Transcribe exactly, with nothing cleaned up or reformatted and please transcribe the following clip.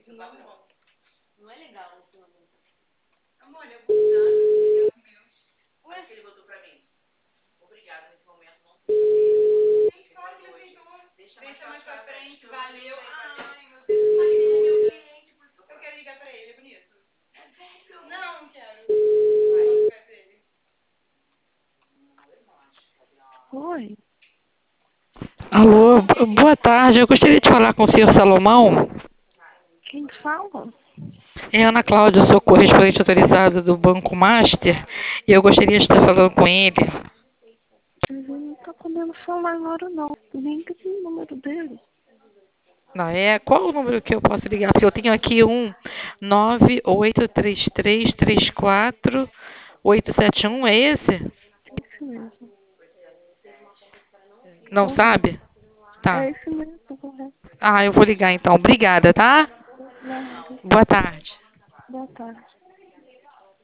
Não, não é legal assim, uma música. Amor, eu vou mudar, eu meu. Ué? Acho que ele botou pra mim. Obrigada, nesse momento não sei. Gente, pode, me aceitou. Deixa, Deixa mais pra frente, valeu. Ai, meu Deus, eu falei que ele é meu cliente, por isso que eu quero ligar pra ele, é bonito. É sério? Não, não quero. Vai, vai pra ele. Oi, Alô, b- boa tarde. Eu gostaria de falar com o senhor Salomão. quem fala? É Ana Cláudia, eu sou correspondente autorizada do Banco Master e eu gostaria de estar falando com ele. Ele não tá podendo falar agora não. Nem que tem o número dele. Não é? Qual o número que eu posso ligar? Porque eu tenho aqui um nove oito três três três quatro oito sete um, é esse? É esse mesmo. Não Correto. sabe? Tá. É esse mesmo, correto. Ah, eu vou ligar então. Obrigada, tá? Nada. Boa tarde. Boa tarde.